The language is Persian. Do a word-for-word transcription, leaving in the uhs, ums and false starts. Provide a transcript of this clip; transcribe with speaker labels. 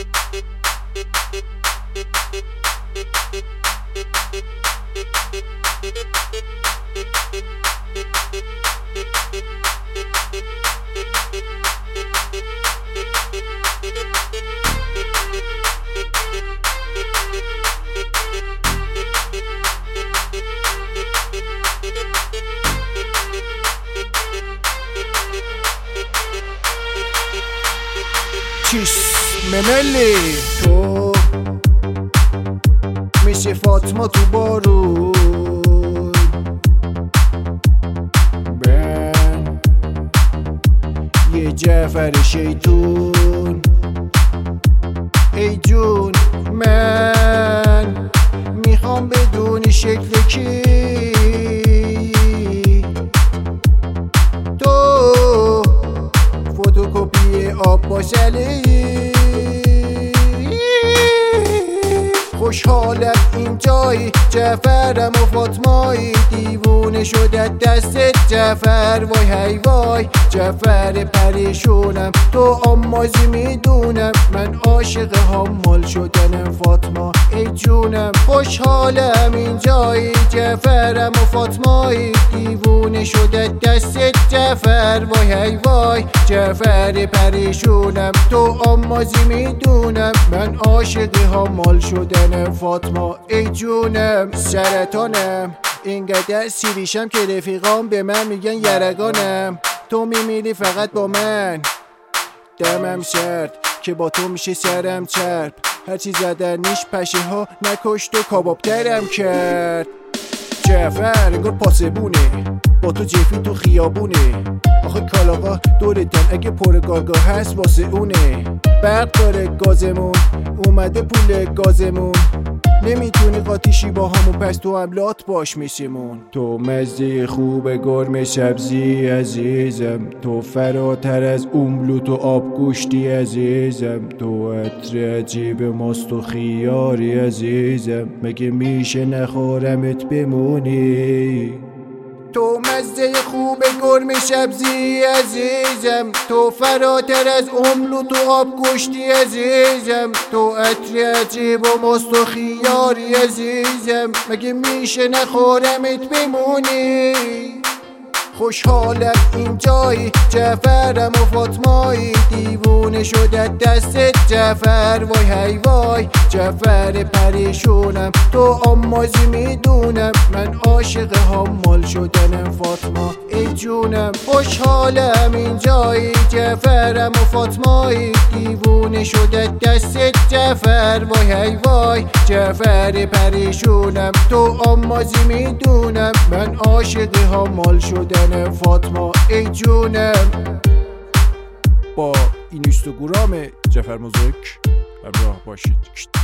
Speaker 1: چیس مملی تو میشه فاطمه تو بارون من یه جعفر شیطون ای جون من میخوام بدونی شکل کی تو فتوکپی آب باشلی خوشحالم اینجایی جعفرم و فاطمایی دیوونه شده دستت جعفر وای هی وای جعفر پریشونم تو آمازی میدونم من عاشق حمال شدنم فاطمه ای جونم خوشحالم اینجایی جعفرم و فاطمایی دیوونه شده دستت جعفر وای هی وای جعفر پریشونم تو آمازی میدونم من عاشق حمال شدنم فاطمه ای جونم سرطانم اینقدر سیریشم که رفیقام به من میگن یرگانم تو میمیری فقط با من دمم سرد که با تو میشه سرم چرب هرچی زدن نیش پشه ها نکشت و کباب درم کرد جعفر انگار پاسبونه با تو جفی تو خیابونه آخه کالاقا دورتن اگه پر گاگا هست واسه اونه برق داره گازمون اومده پول گازمون نمیتونی قاطیشی با همون پس تو هم لات باش میشیمون تو مزه خوب گرم سبزی عزیزم تو فراتر از اوملوت و آب گوشتی عزیزم تو عطر عجیب ماست و خیاری عزیزم مگه میشه نخورمت بمونی تو مزه خوب گرم سبزی عزیزم تو فراتر از اوملوت و آب گوشتی عزیزم تو عطر عجیب و ماست و خیاری عزیزم مگه میشه نخورمت بمونی خوشحالم اینجایی جعفرم و فاطمایی دیوونه شده دستت جعفر وای هی وای جعفر پریشونم تو آمازی میدونم من عاشق حمال شدنم فاطمه ای جونم خوشحالم اینجایی جعفرم و فاطمایی دیوونه شده دستت جعفر وای هی وای جعفر پریشونم تو آمازی میدونم من عاشق حمال شدنم فاطمه ای جونم با این اینستاگرام جعفر موزیک همراه باشید.